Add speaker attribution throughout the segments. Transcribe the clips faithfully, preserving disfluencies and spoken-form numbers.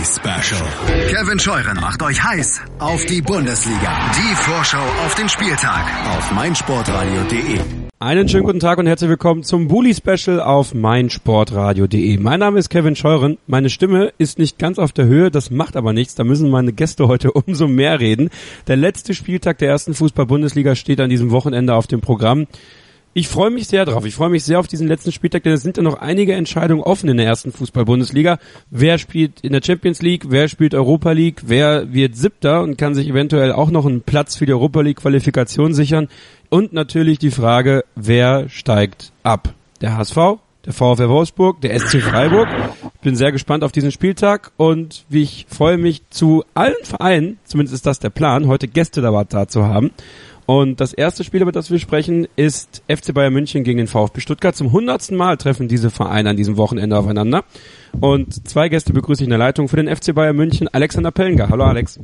Speaker 1: Bully Special. Kevin Scheuren macht euch heiß auf die Bundesliga. Die Vorschau auf den Spieltag auf meinsportradio punkt de.
Speaker 2: Einen schönen guten Tag und herzlich willkommen zum Bully Special auf meinsportradio punkt de. Mein Name ist Kevin Scheuren. Meine Stimme ist nicht ganz auf der Höhe, das macht aber nichts. Da müssen meine Gäste heute umso mehr reden. Der letzte Spieltag der ersten Fußball-Bundesliga steht an diesem Wochenende auf dem Programm. Ich freue mich sehr drauf. Ich freue mich sehr auf diesen letzten Spieltag, denn es sind ja noch einige Entscheidungen offen in der ersten Fußball-Bundesliga. Wer spielt in der Champions League? Wer spielt Europa League? Wer wird Siebter und kann sich eventuell auch noch einen Platz für die Europa League-Qualifikation sichern? Und natürlich die Frage, wer steigt ab? Der H S V, der VfL Wolfsburg, der S C Freiburg. Ich bin sehr gespannt auf diesen Spieltag und wie ich freue mich, zu allen Vereinen, zumindest ist das der Plan, heute Gäste da zu haben. Und das erste Spiel, über das wir sprechen, ist F C Bayern München gegen den VfB Stuttgart. Zum hundertsten Mal treffen diese Vereine an diesem Wochenende aufeinander. Und zwei Gäste begrüße ich in der Leitung für den F C Bayern München. Alexander Pellinger. Hallo Alex.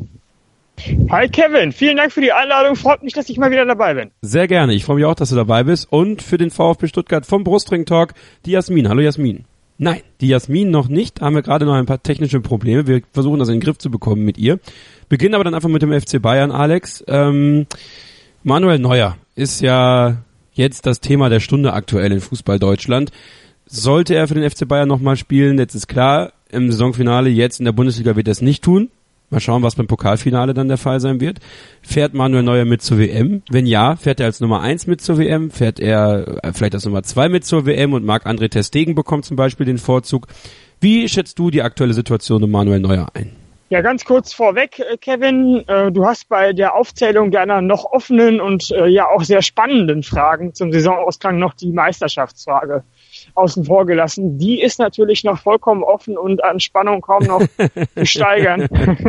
Speaker 3: Hi Kevin, vielen Dank für die Einladung. Freut mich, dass ich mal wieder dabei bin.
Speaker 2: Sehr gerne. Ich freue mich auch, dass du dabei bist. Und für den VfB Stuttgart vom Brustring Talk, die Jasmin. Hallo Jasmin. Nein, die Jasmin noch nicht. Da haben wir gerade noch ein paar technische Probleme. Wir versuchen das in den Griff zu bekommen mit ihr. Beginnen aber dann einfach mit dem F C Bayern, Alex. Ähm... Manuel Neuer ist ja jetzt das Thema der Stunde aktuell in Fußball Deutschland. Sollte er für den F C Bayern nochmal spielen, jetzt ist klar, im Saisonfinale jetzt in der Bundesliga wird er es nicht tun. Mal schauen, was beim Pokalfinale dann der Fall sein wird. Fährt Manuel Neuer mit zur W M? Wenn ja, fährt er als Nummer eins mit zur W M? Fährt er vielleicht als Nummer zwei mit zur W M und Marc-André ter Stegen bekommt zum Beispiel den Vorzug? Wie schätzt du die aktuelle Situation um Manuel Neuer ein?
Speaker 3: Ja, ganz kurz vorweg, Kevin, du hast bei der Aufzählung deiner noch offenen und ja auch sehr spannenden Fragen zum Saisonausklang noch die Meisterschaftsfrage außen vor gelassen. Die ist natürlich noch vollkommen offen und an Spannung kaum noch zu steigern.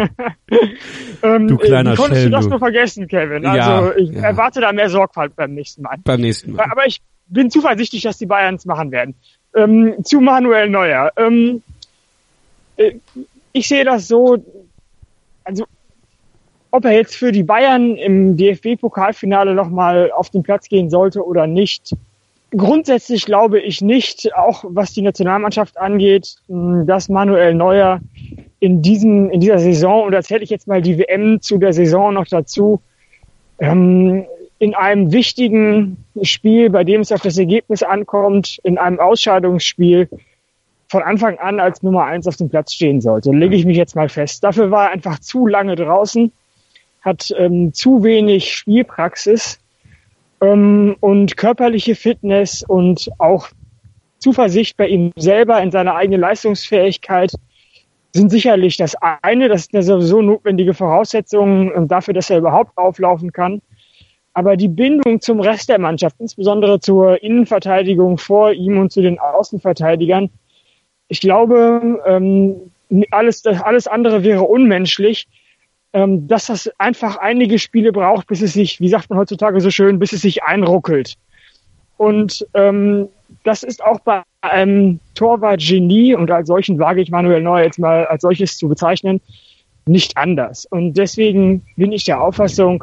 Speaker 2: Du kleiner
Speaker 3: Wie konntest
Speaker 2: Schelm,
Speaker 3: du das
Speaker 2: du.
Speaker 3: nur vergessen, Kevin?
Speaker 2: Ja,
Speaker 3: also ich
Speaker 2: ja.
Speaker 3: erwarte da mehr Sorgfalt beim nächsten Mal.
Speaker 2: Beim nächsten Mal.
Speaker 3: Aber ich bin zuversichtlich, dass die Bayern es machen werden. Ähm, zu Manuel Neuer. Ähm, äh, Ich sehe das so, also ob er jetzt für die Bayern im D F B-Pokalfinale nochmal auf den Platz gehen sollte oder nicht. Grundsätzlich glaube ich nicht, auch was die Nationalmannschaft angeht, dass Manuel Neuer in diesem in dieser Saison, und da zähle ich jetzt mal die W M zu der Saison noch dazu, ähm, in einem wichtigen Spiel, bei dem es auf das Ergebnis ankommt, in einem Ausscheidungsspiel, von Anfang an als Nummer eins auf dem Platz stehen sollte. Lege ich mich jetzt mal fest. Dafür war er einfach zu lange draußen, hat ähm, zu wenig Spielpraxis ähm, und körperliche Fitness und auch Zuversicht bei ihm selber in seine eigene Leistungsfähigkeit sind sicherlich das eine. Das ist eine sowieso notwendige Voraussetzung dafür, dass er überhaupt auflaufen kann. Aber die Bindung zum Rest der Mannschaft, insbesondere zur Innenverteidigung vor ihm und zu den Außenverteidigern, ich glaube, ähm, alles, alles andere wäre unmenschlich, ähm, dass das einfach einige Spiele braucht, bis es sich, wie sagt man heutzutage so schön, bis es sich einruckelt. Und ähm, das ist auch bei einem Torwart-Genie, und als solchen wage ich Manuel Neuer jetzt mal als solches zu bezeichnen, nicht anders. Und deswegen bin ich der Auffassung,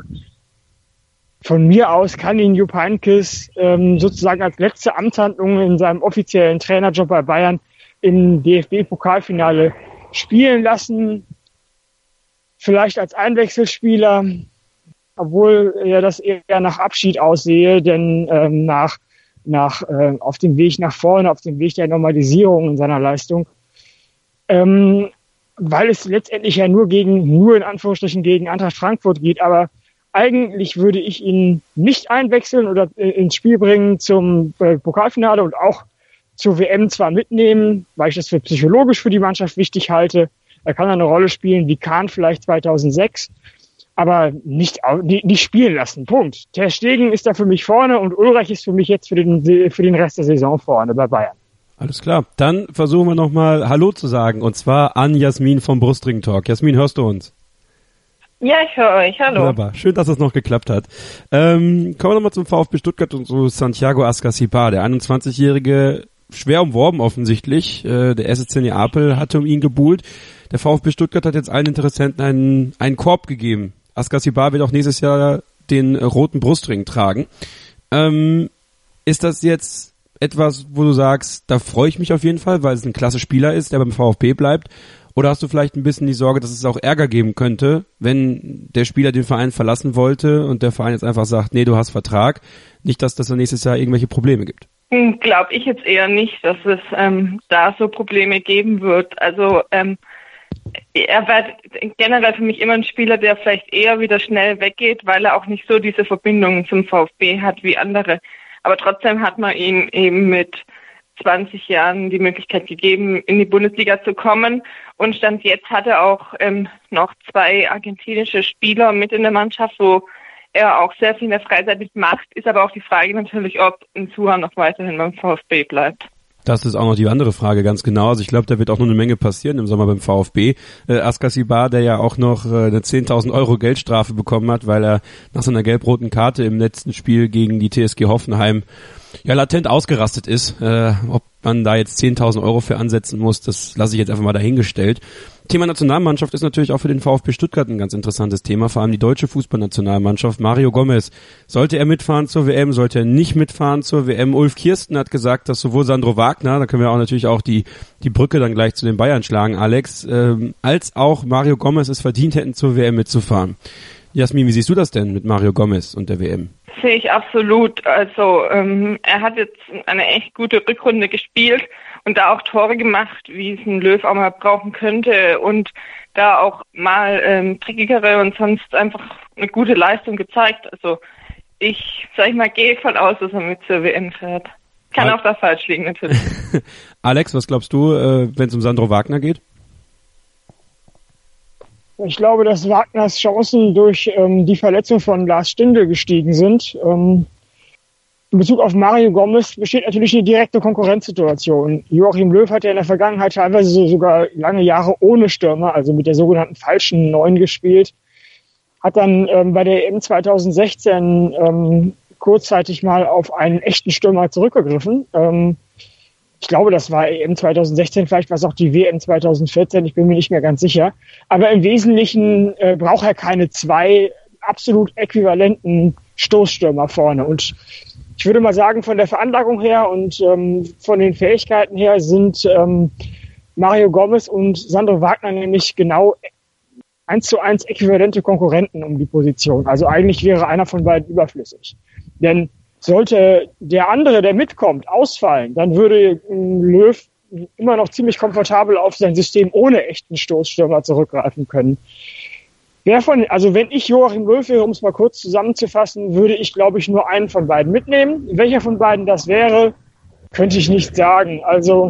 Speaker 3: von mir aus kann ihn Jupp Heynckes ähm, sozusagen als letzte Amtshandlung in seinem offiziellen Trainerjob bei Bayern im D F B-Pokalfinale spielen lassen, vielleicht als Einwechselspieler, obwohl ja das eher nach Abschied aussehe, denn ähm, nach nach äh, auf dem Weg nach vorne, auf dem Weg der Normalisierung in seiner Leistung, ähm, weil es letztendlich ja nur gegen nur in Anführungsstrichen gegen Eintracht Frankfurt geht, aber eigentlich würde ich ihn nicht einwechseln oder äh, ins Spiel bringen zum äh, Pokalfinale und auch zur W M zwar mitnehmen, weil ich das für psychologisch für die Mannschaft wichtig halte. Er kann eine Rolle spielen wie Kahn vielleicht zweitausendsechs, aber nicht, nicht spielen lassen. Punkt. Ter Stegen ist da für mich vorne und Ulreich ist für mich jetzt für den, für den Rest der Saison vorne bei Bayern.
Speaker 2: Alles klar. Dann versuchen wir nochmal Hallo zu sagen, und zwar an Jasmin vom Brustring Talk. Jasmin, hörst du uns?
Speaker 4: Ja, ich höre euch. Hallo.
Speaker 2: Wunderbar. Schön, dass es noch geklappt hat. Ähm, kommen wir nochmal zum VfB Stuttgart und zu Santiago Ascacipar, der einundzwanzigjährige, schwer umworben offensichtlich. Äh, der S C Neapel hatte um ihn gebuhlt. Der VfB Stuttgart hat jetzt allen Interessenten einen, einen Korb gegeben. Ascacipar wird auch nächstes Jahr den äh, roten Brustring tragen. Ähm, ist das jetzt etwas, wo du sagst, da freue ich mich auf jeden Fall, weil es ein klasse Spieler ist, der beim VfB bleibt? Oder hast du vielleicht ein bisschen die Sorge, dass es auch Ärger geben könnte, wenn der Spieler den Verein verlassen wollte und der Verein jetzt einfach sagt, nee, du hast Vertrag, nicht, dass das dann nächstes Jahr irgendwelche Probleme gibt?
Speaker 4: Glaube ich jetzt eher nicht, dass es ähm, da so Probleme geben wird. Also ähm, er wird generell für mich immer ein Spieler, der vielleicht eher wieder schnell weggeht, weil er auch nicht so diese Verbindung zum VfB hat wie andere. Aber trotzdem hat man ihm eben mit zwanzig Jahren die Möglichkeit gegeben, in die Bundesliga zu kommen. Und Stand jetzt hat er auch ähm, noch zwei argentinische Spieler mit in der Mannschaft, wo er auch sehr viel in der Freizeit macht. Ist aber auch die Frage natürlich, ob ein Zuhörer noch weiterhin beim VfB bleibt.
Speaker 2: Das ist auch noch die andere Frage, ganz genau. Also ich glaube, da wird auch noch eine Menge passieren im Sommer beim VfB. Äh, Askasibar, der ja auch noch äh, eine zehntausend Euro Geldstrafe bekommen hat, weil er nach so einer gelb-roten Karte im letzten Spiel gegen die T S G Hoffenheim ja latent ausgerastet ist. Äh, ob man da jetzt zehntausend Euro für ansetzen muss, das lasse ich jetzt einfach mal dahingestellt. Thema Nationalmannschaft ist natürlich auch für den VfB Stuttgart ein ganz interessantes Thema, vor allem die deutsche Fußballnationalmannschaft. Mario Gomez, sollte er mitfahren zur W M, sollte er nicht mitfahren zur W M? Ulf Kirsten hat gesagt, dass sowohl Sandro Wagner, da können wir auch natürlich auch die die Brücke dann gleich zu den Bayern schlagen, Alex, ähm, als auch Mario Gomez es verdient hätten, zur W M mitzufahren. Jasmin, wie siehst du das denn mit Mario Gomez und der W M?
Speaker 4: Sehe ich absolut. Also ähm, er hat jetzt eine echt gute Rückrunde gespielt und da auch Tore gemacht, wie es ein Löw auch mal brauchen könnte und da auch mal ähm, trickigere und sonst einfach eine gute Leistung gezeigt. Also ich, sag ich mal, gehe von aus, dass er mit zur W M fährt. Kann Al- auch da falsch liegen natürlich.
Speaker 2: Alex, was glaubst du, äh, wenn es um Sandro Wagner geht?
Speaker 3: Ich glaube, dass Wagners Chancen durch ähm, die Verletzung von Lars Stindl gestiegen sind. Ähm, in Bezug auf Mario Gomez besteht natürlich eine direkte Konkurrenzsituation. Joachim Löw hat ja in der Vergangenheit teilweise so sogar lange Jahre ohne Stürmer, also mit der sogenannten falschen Neun gespielt. Hat dann ähm, bei der E M zwanzig sechzehn ähm, kurzzeitig mal auf einen echten Stürmer zurückgegriffen. Ähm, Ich glaube, das war E M zwanzig sechzehn, vielleicht war es auch die W M zwanzig vierzehn, ich bin mir nicht mehr ganz sicher. Aber im Wesentlichen äh, braucht er keine zwei absolut äquivalenten Stoßstürmer vorne. Und ich würde mal sagen, von der Veranlagung her und ähm, von den Fähigkeiten her sind ähm, Mario Gomez und Sandro Wagner nämlich genau eins zu eins äquivalente Konkurrenten um die Position. Also eigentlich wäre einer von beiden überflüssig. Denn sollte der andere, der mitkommt, ausfallen, dann würde Löw immer noch ziemlich komfortabel auf sein System ohne echten Stoßstürmer zurückgreifen können. Wer von, also wenn ich Joachim Löw wäre, um es mal kurz zusammenzufassen, würde ich, glaube ich, nur einen von beiden mitnehmen. Welcher von beiden das wäre, könnte ich nicht sagen. Also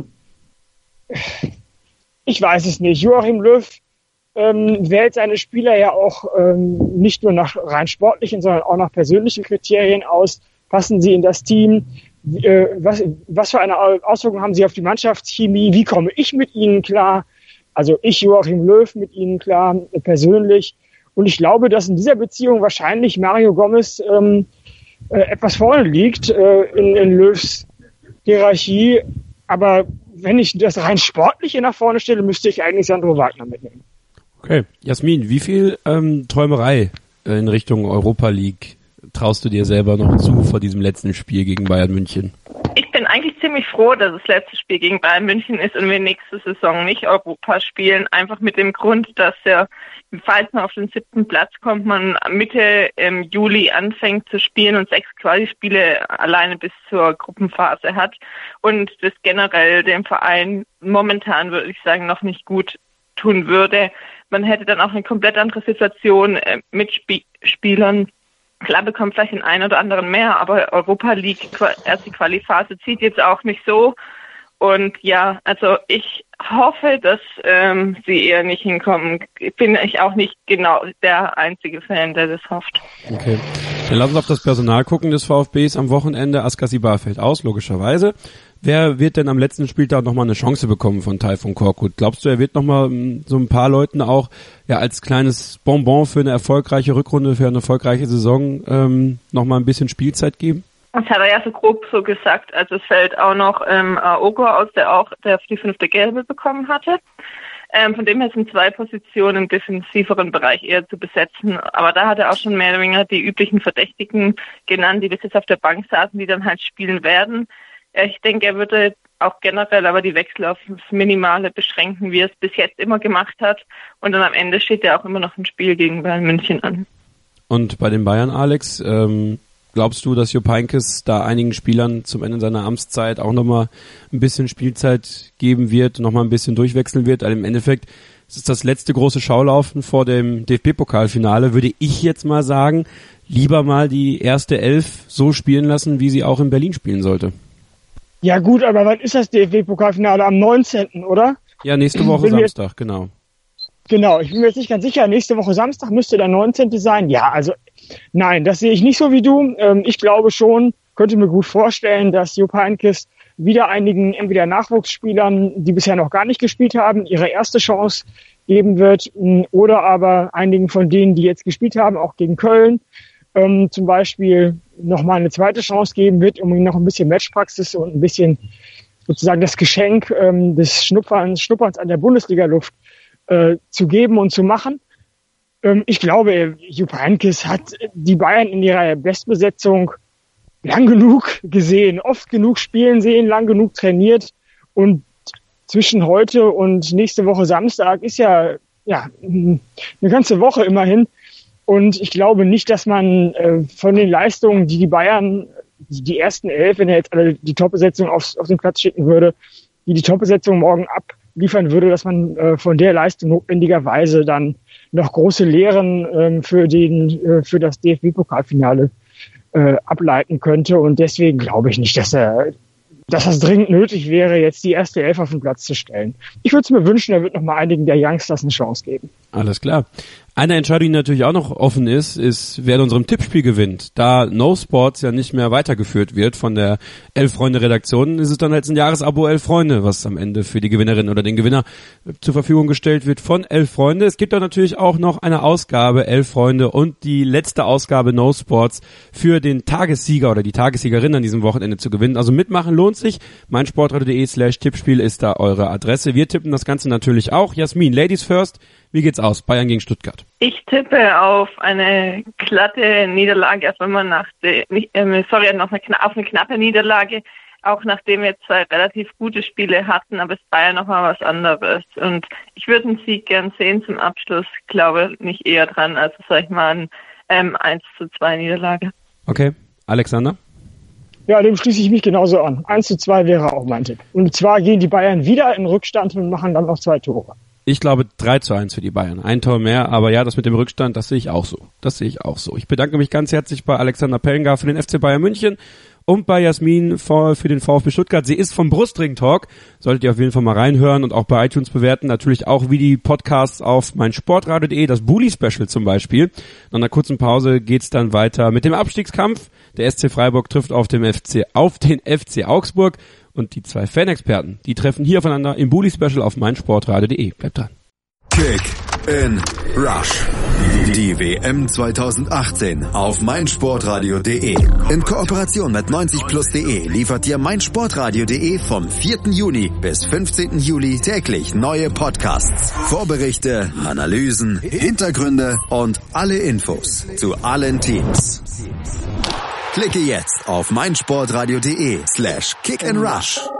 Speaker 3: ich weiß es nicht. Joachim Löw ähm, wählt seine Spieler ja auch ähm, nicht nur nach rein sportlichen, sondern auch nach persönlichen Kriterien aus. Passen sie in das Team? Äh, was, was für eine Auswirkung haben sie auf die Mannschaftschemie? Wie komme ich mit ihnen klar? Also ich, Joachim Löw, mit ihnen klar, äh, persönlich. Und ich glaube, dass in dieser Beziehung wahrscheinlich Mario Gomez ähm, äh, etwas vorne liegt äh, in, in Löws Hierarchie. Aber wenn ich das rein Sportliche nach vorne stelle, müsste ich eigentlich Sandro Wagner mitnehmen.
Speaker 2: Okay. Jasmin, wie viel ähm, Träumerei äh, in Richtung Europa League traust du dir selber noch zu vor diesem letzten Spiel gegen Bayern München?
Speaker 4: Ich bin eigentlich ziemlich froh, dass das letzte Spiel gegen Bayern München ist und wir nächste Saison nicht Europa spielen. Einfach mit dem Grund, dass ja, falls man auf den siebten Platz kommt, man Mitte ähm, Juli anfängt zu spielen und sechs Quali-Spiele alleine bis zur Gruppenphase hat. Und das generell dem Verein momentan, würde ich sagen, noch nicht gut tun würde. Man hätte dann auch eine komplett andere Situation äh, mit Sp- Spielern. Klar bekommt vielleicht den einen oder anderen mehr, aber Europa League, erste Quali-Phase zieht jetzt auch nicht so. Und ja, also ich hoffe, dass ähm, sie eher nicht hinkommen. Bin ich auch nicht genau der einzige Fan, der das hofft.
Speaker 2: Okay, dann lass uns auf das Personal gucken des VfBs am Wochenende. Askasibar fällt aus, logischerweise. Wer wird denn am letzten Spieltag nochmal eine Chance bekommen von Tayfun Korkut? Glaubst du, er wird nochmal so ein paar Leuten auch ja als kleines Bonbon für eine erfolgreiche Rückrunde, für eine erfolgreiche Saison ähm, nochmal ein bisschen Spielzeit geben?
Speaker 4: Das hat er ja so grob so gesagt. Also es fällt auch noch ähm, Aogo aus, der auch der die fünfte Gelbe bekommen hatte. Ähm, von dem her sind zwei Positionen im defensiveren Bereich eher zu besetzen. Aber da hat er auch schon mehr oder weniger die üblichen Verdächtigen genannt, die bis jetzt auf der Bank saßen, die dann halt spielen werden. Ich denke, er würde auch generell aber die Wechsel auf das Minimale beschränken, wie er es bis jetzt immer gemacht hat. Und dann am Ende steht ja auch immer noch ein Spiel gegen Bayern München an.
Speaker 2: Und bei den Bayern, Alex, ähm, glaubst du, dass Jupp Heynckes da einigen Spielern zum Ende seiner Amtszeit auch nochmal ein bisschen Spielzeit geben wird, nochmal ein bisschen durchwechseln wird? Also im Endeffekt es ist das letzte große Schaulaufen vor dem D F B-Pokalfinale, würde ich jetzt mal sagen, lieber mal die erste Elf so spielen lassen, wie sie auch in Berlin spielen sollte.
Speaker 3: Ja gut, aber wann ist das D F B-Pokalfinale? Am neunzehnten, oder?
Speaker 2: Ja, nächste Woche Samstag, genau.
Speaker 3: Genau, ich bin mir jetzt nicht ganz sicher. Nächste Woche Samstag müsste der neunzehnte sein. Ja, also nein, das sehe ich nicht so wie du. Ähm, ich glaube schon, könnte mir gut vorstellen, dass Jupp Heynckes wieder einigen entweder Nachwuchsspielern, die bisher noch gar nicht gespielt haben, ihre erste Chance geben wird, oder aber einigen von denen, die jetzt gespielt haben, auch gegen Köln, ähm, zum Beispiel nochmal eine zweite Chance geben wird, um ihnen noch ein bisschen Matchpraxis und ein bisschen sozusagen das Geschenk ähm, des Schnupperns, Schnupperns an der Bundesliga-Luft äh, zu geben und zu machen. Ähm, ich glaube, Jupp Heynckes hat die Bayern in ihrer Bestbesetzung lang genug gesehen, oft genug spielen sehen, lang genug trainiert, und zwischen heute und nächste Woche Samstag ist ja, ja eine ganze Woche immerhin, und ich glaube nicht, dass man äh, von den Leistungen, die die Bayern, die, die ersten elf, wenn er jetzt alle die Top-Besetzung auf, auf den Platz schicken würde, die die Top-Besetzung morgen abliefern würde, dass man äh, von der Leistung notwendigerweise dann noch große Lehren äh, für den äh, für das D F B-Pokalfinale äh, ableiten könnte, und deswegen glaube ich nicht, dass er dass das dringend nötig wäre, jetzt die erste Elf auf den Platz zu stellen. Ich würde es mir wünschen, er wird noch mal einigen der Youngsters eine Chance geben.
Speaker 2: Alles klar. Eine Entscheidung, die natürlich auch noch offen ist, ist, wer in unserem Tippspiel gewinnt. Da No Sports ja nicht mehr weitergeführt wird von der Elf-Freunde-Redaktion, ist es dann als ein Jahresabo Elf Freunde, was am Ende für die Gewinnerin oder den Gewinner zur Verfügung gestellt wird von Elf Freunde. Es gibt dann natürlich auch noch eine Ausgabe Elf Freunde und die letzte Ausgabe No Sports für den Tagessieger oder die Tagessiegerin an diesem Wochenende zu gewinnen. Also mitmachen lohnt sich. meinsportradio.de slash Tippspiel ist da eure Adresse. Wir tippen das Ganze natürlich auch. Jasmin, Ladies first. Wie geht's aus? Bayern gegen Stuttgart.
Speaker 4: Ich tippe auf eine glatte Niederlage, also wenn man nach der, äh, sorry, noch eine, auf eine knappe Niederlage, auch nachdem wir zwei relativ gute Spiele hatten, aber es war ja nochmal was anderes. Und ich würde einen Sieg gern sehen zum Abschluss, glaube nicht eher dran, also sag ich mal ein ähm, eins zu zwei Niederlage.
Speaker 2: Okay, Alexander?
Speaker 3: Ja, dem schließe ich mich genauso an. eins zu zwei wäre auch mein Tipp. Und zwar gehen die Bayern wieder in Rückstand und machen dann noch zwei Tore.
Speaker 2: Ich glaube drei zu eins für die Bayern. Ein Tor mehr, aber ja, das mit dem Rückstand, das sehe ich auch so. Das sehe ich auch so. Ich bedanke mich ganz herzlich bei Alexander Pellengar für den F C Bayern München und bei Jasmin für den VfB Stuttgart. Sie ist vom Brustring Talk. Solltet ihr auf jeden Fall mal reinhören und auch bei iTunes bewerten. Natürlich auch wie die Podcasts auf meinsportradio.de, das Bully Special zum Beispiel. Nach einer kurzen Pause geht's dann weiter mit dem Abstiegskampf. Der S C Freiburg trifft auf dem F C, auf den F C Augsburg. Und die zwei Fanexperten, die treffen hier aufeinander im Bully Special auf meinsportradio.de. Bleibt dran.
Speaker 1: Kick in Rush. Die W M zwanzig achtzehn auf meinsportradio.de. In Kooperation mit neunzig plus punkt de liefert dir meinsportradio.de vom vierten Juni bis fünfzehnten Juli täglich neue Podcasts, Vorberichte, Analysen, Hintergründe und alle Infos zu allen Teams. Klicke jetzt auf meinsportradio.de slash kick and rush.